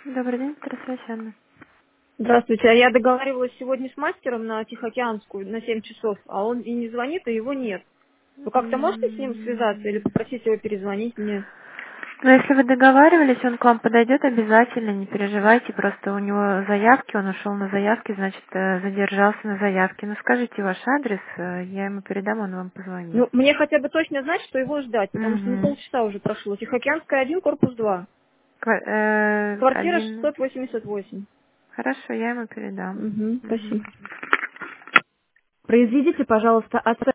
Добрый день, здравствуйте, Анна. Здравствуйте, а я договаривалась сегодня с мастером на Тихоокеанскую на 7 часов, а он и не звонит, и его нет. Вы как-то можете с ним связаться или попросить его перезвонить мне? Ну, если вы договаривались, он к вам подойдет обязательно, не переживайте, просто у него заявки, он ушел на заявки, значит, задержался на заявке. Ну, скажите ваш адрес, я ему передам, он вам позвонит. Ну, мне хотя бы точно знать, что его ждать, потому что Угу. полчаса уже прошло. Тихоокеанская 1, корпус 2. Квартира Один. 688. Хорошо, я ему передам. Угу, Угу. спасибо. Произведите, пожалуйста, оценку.